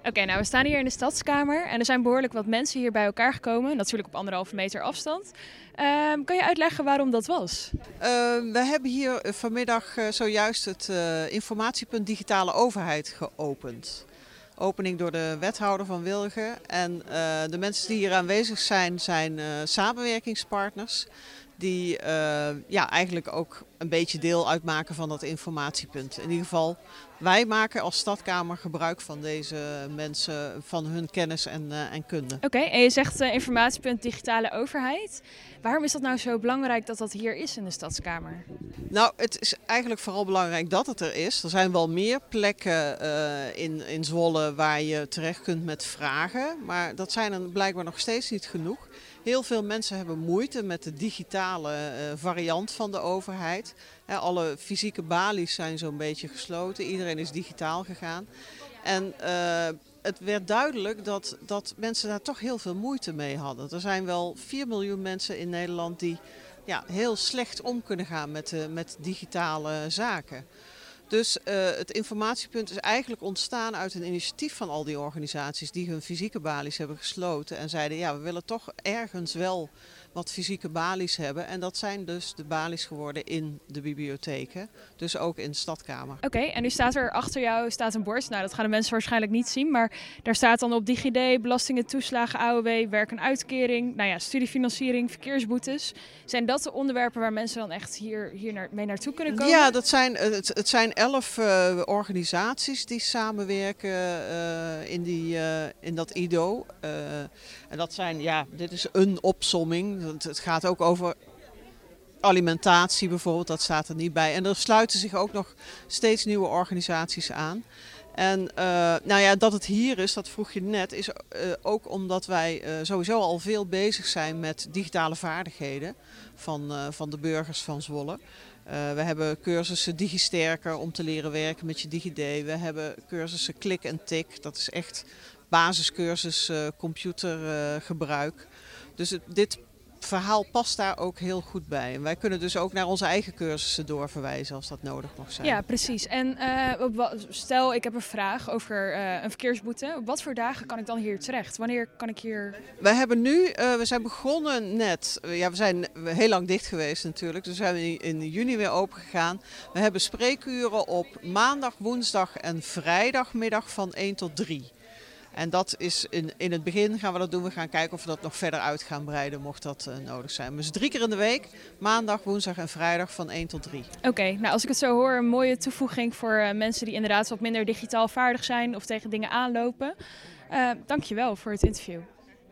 Oké, nou we staan hier in de Stadskamer en er zijn behoorlijk wat mensen hier bij elkaar gekomen. Natuurlijk op 1,5 meter afstand. Kan je uitleggen waarom dat was? We hebben hier vanmiddag zojuist het informatiepunt Digitale Overheid geopend. Opening door de wethouder van Wilgen. En de mensen die hier aanwezig zijn, zijn samenwerkingspartners. Die eigenlijk ook een beetje deel uitmaken van dat informatiepunt. In ieder geval, wij maken als Stadkamer gebruik van deze mensen, van hun kennis en kunde. Oké, en je zegt informatiepunt digitale overheid. Waarom is dat nou zo belangrijk dat dat hier is in de Stadskamer? Nou, het is eigenlijk vooral belangrijk dat het er is. Er zijn wel meer plekken in Zwolle waar je terecht kunt met vragen. Maar dat zijn er blijkbaar nog steeds niet genoeg. Heel veel mensen hebben moeite met de digitale variant van de overheid. Alle fysieke balies zijn zo'n beetje gesloten. Iedereen is digitaal gegaan. En het werd duidelijk dat mensen daar toch heel veel moeite mee hadden. Er zijn wel 4 miljoen mensen in Nederland die heel slecht om kunnen gaan met digitale zaken. Dus het informatiepunt is eigenlijk ontstaan uit een initiatief van al die organisaties die hun fysieke balies hebben gesloten. En zeiden we willen toch ergens wel wat fysieke balies hebben. En dat zijn dus de balies geworden in de bibliotheken. Dus ook in de Stadkamer. Oké, en nu staat er achter jou een bord. Nou, dat gaan de mensen waarschijnlijk niet zien. Maar daar staat dan op DigiD, belastingen, toeslagen, AOW, werk en uitkering. Studiefinanciering, verkeersboetes. Zijn dat de onderwerpen waar mensen dan echt hier mee naartoe kunnen komen? Ja, het zijn 11 organisaties die samenwerken in dat IDO. En dat zijn, dit is een opsomming. Het gaat ook over alimentatie bijvoorbeeld, dat staat er niet bij. En er sluiten zich ook nog steeds nieuwe organisaties aan. En dat het hier is, dat vroeg je net, is ook omdat wij sowieso al veel bezig zijn met digitale vaardigheden van de burgers van Zwolle. We hebben cursussen DigiSterker om te leren werken met je DigiD. We hebben cursussen Klik en Tik, dat is echt basiscursus computergebruik. Dus dit verhaal past daar ook heel goed bij. En wij kunnen dus ook naar onze eigen cursussen doorverwijzen als dat nodig mag zijn. Ja, precies. En stel ik heb een vraag over een verkeersboete. Op wat voor dagen kan ik dan hier terecht? Wanneer kan ik hier... We zijn begonnen net. We zijn heel lang dicht geweest natuurlijk. Dus we zijn in juni weer open gegaan. We hebben spreekuren op maandag, woensdag en vrijdagmiddag van 1 tot 3. En dat is in het begin gaan we dat doen. We gaan kijken of we dat nog verder uit gaan breiden, mocht dat nodig zijn. Dus 3 keer in de week, maandag, woensdag en vrijdag van 1 tot 3. Oké, nou als ik het zo hoor, een mooie toevoeging voor mensen die inderdaad wat minder digitaal vaardig zijn of tegen dingen aanlopen. Dankjewel voor het interview.